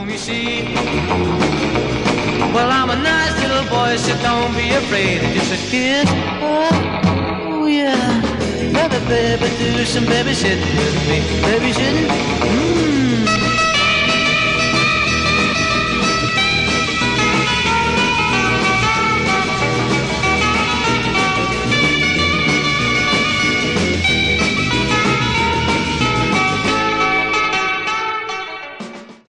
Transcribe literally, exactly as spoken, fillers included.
home, you see. Well, I'm a nice little boy, so don't be afraid. Just a kiss, oh, yeah. Baby, baby, do some babysitting with me. Babysitting, mmm.